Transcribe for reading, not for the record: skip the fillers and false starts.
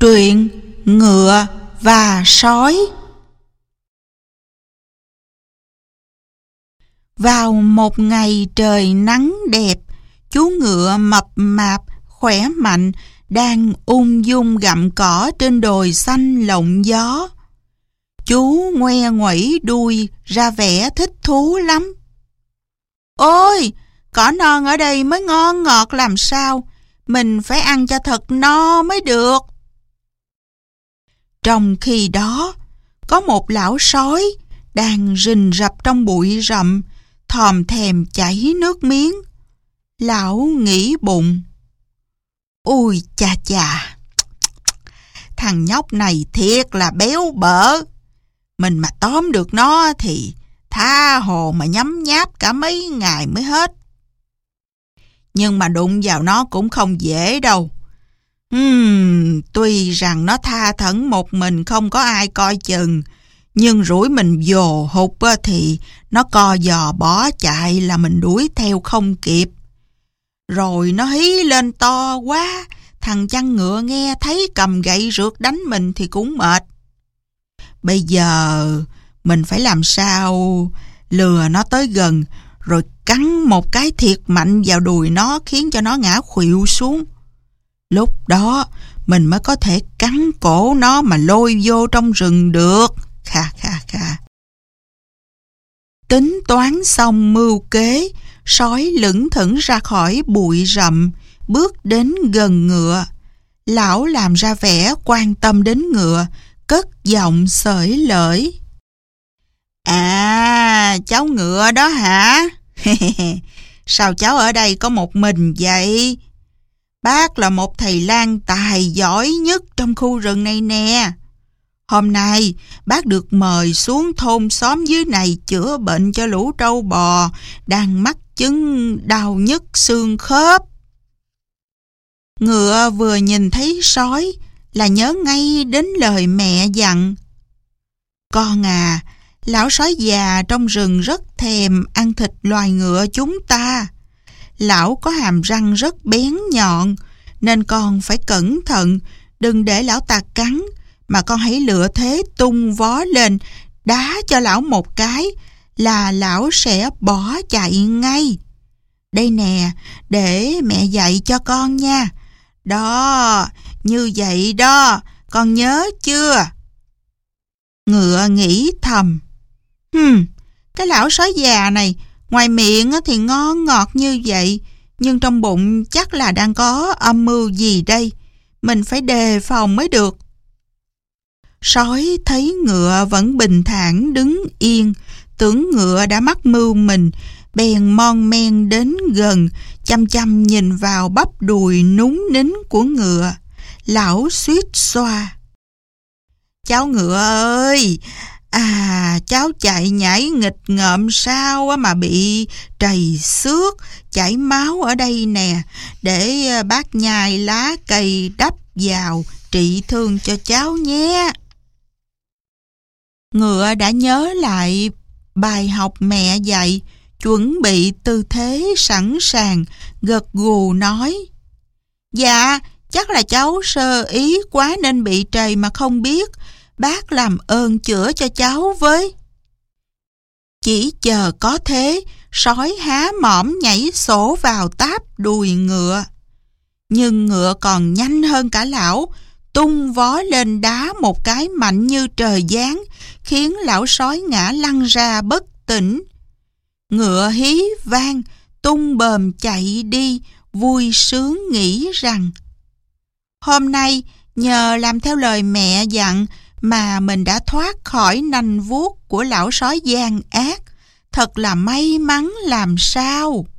Truyện Ngựa và Sói. Vào một ngày trời nắng đẹp, chú ngựa mập mạp, khỏe mạnh đang ung dung gặm cỏ trên đồi xanh lộng gió. Chú ngoe nguẩy đuôi ra vẻ thích thú lắm. Ôi, cỏ non ở đây mới ngon ngọt làm sao, mình phải ăn cho thật no mới được. Trong khi đó, có một lão sói đang rình rập trong bụi rậm, thòm thèm chảy nước miếng. Lão nghĩ bụng: ôi cha cha, thằng nhóc này thiệt là béo bở. Mình mà tóm được nó thì tha hồ mà nhấm nháp cả mấy ngày mới hết. Nhưng mà đụng vào nó cũng không dễ đâu. Tuy rằng nó tha thẩn một mình không có ai coi chừng, nhưng rủi mình vồ hụt thì nó co giò bỏ chạy là mình đuổi theo không kịp. Rồi nó hí lên to quá, thằng chăn ngựa nghe thấy cầm gậy rượt đánh mình thì cũng mệt. Bây giờ mình phải làm sao lừa nó tới gần, rồi cắn một cái thiệt mạnh vào đùi nó khiến cho nó ngã khuỵu xuống. Lúc đó mình mới có thể cắn cổ nó mà lôi vô trong rừng được. Kha kha kha. Tính toán xong mưu kế, sói lững thững ra khỏi bụi rậm, bước đến gần ngựa. Lão làm ra vẻ quan tâm đến ngựa, cất giọng xởi lởi: À, cháu ngựa đó hả? Sao cháu ở đây có một mình vậy? Bác là một thầy lang tài giỏi nhất trong khu rừng này nè. Hôm nay bác được mời xuống thôn xóm dưới này chữa bệnh cho lũ trâu bò đang mắc chứng đau nhức xương khớp. Ngựa vừa nhìn thấy sói là nhớ ngay đến lời mẹ dặn. Con à, lão sói già trong rừng rất thèm ăn thịt loài ngựa chúng ta. Lão có hàm răng rất bén nhọn, nên con phải cẩn thận, đừng để lão ta cắn, mà con hãy lựa thế tung vó lên, đá cho lão một cái là lão sẽ bỏ chạy ngay. Đây nè, để mẹ dạy cho con nha. Đó, như vậy đó, con nhớ chưa? Ngựa nghĩ thầm: cái lão sói già này, ngoài miệng thì ngon ngọt như vậy, nhưng trong bụng chắc là đang có âm mưu gì đây. Mình phải đề phòng mới được. Sói thấy ngựa vẫn bình thản đứng yên, tưởng ngựa đã mắc mưu mình, bèn mon men đến gần, chăm chăm nhìn vào bắp đùi núng nính của ngựa. Lão suýt xoa: cháu ngựa ơi, cháu chạy nhảy nghịch ngợm sao mà bị trầy xước, chảy máu ở đây nè, để bác nhai lá cây đắp vào trị thương cho cháu nhé. Ngựa đã nhớ lại bài học mẹ dạy, chuẩn bị tư thế sẵn sàng, gật gù nói: Dạ, chắc là cháu sơ ý quá nên bị trầy mà không biết. Bác làm ơn chữa cho cháu với. Chỉ chờ có thế, sói há mỏm nhảy sổ vào táp đùi ngựa. Nhưng ngựa còn nhanh hơn cả lão, tung vó lên đá một cái mạnh như trời giáng, khiến lão sói ngã lăn ra bất tỉnh. Ngựa hí vang, tung bờm chạy đi, vui sướng nghĩ rằng: hôm nay nhờ làm theo lời mẹ dặn mà mình đã thoát khỏi nanh vuốt của lão sói gian ác, thật là may mắn làm sao.